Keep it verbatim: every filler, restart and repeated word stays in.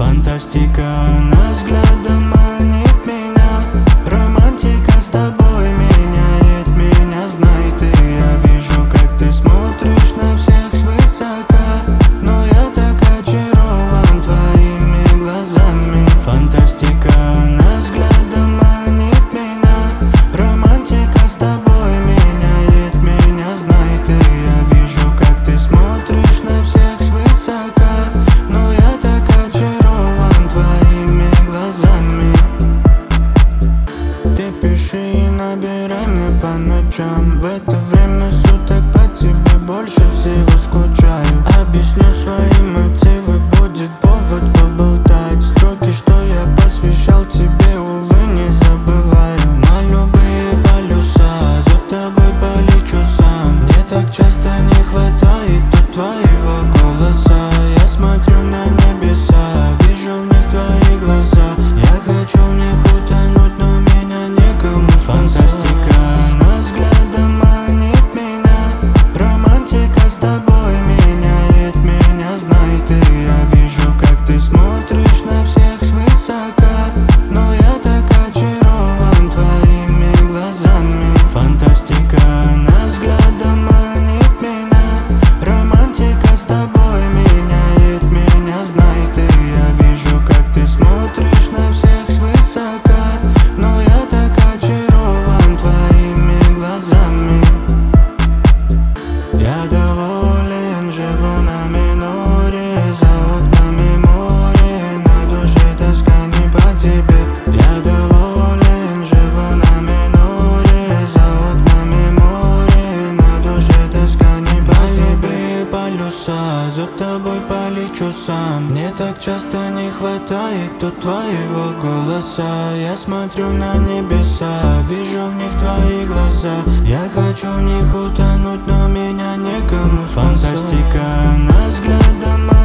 Фантастика, она взглядом манит меня. Романтика с тобой меняет меня. Знай ты, я вижу, как ты смотришь на всех свысока, но я так очарован твоими глазами. Фантастика, она взглядом манит меня. Романтика с тобой меняет меня. Знай ты, я вижу, как ты смотришь на всех свысока, но я так очарован твоими глазами. Ты пиши и набирай мне по ночам. В это время суток по тебе больше всего скучаю. Объясню свои мотивы, будет повод поболтать. Строки, что я посвящал тебе, увы, не забываю. На любые полюса за тобой полечу сам. Мне так часто не хватает тут твоего голоса. Я смотрю на небеса, вижу в них твои глаза. Я хочу в них утонуть, но меня некому. Фантастика, она взглядом манит меня. Романтика с тобой меняет меня. Знай ты, я вижу, как ты смотришь на всех свысока, но я так очарован твоими глазами. Фантастика, она взглядом манит меня. Романтика с тобой меняет меня. Знай ты, я вижу, как ты смотришь на всех свысока, но я так очарован твоими глазами. Я доволен, живу на миноре. За окнами море, на душе тоска не по тебе. Я доволен, живу на миноре. За окнами море, на душе тоска не по тебе. Полюса, за тобой полечу сам. Мне так часто не хватает тут твоего голоса. Я смотрю на небеса, вижу в них твои глаза. Я хочу в них утонуть, но меня некому. Фантастика, она взглядом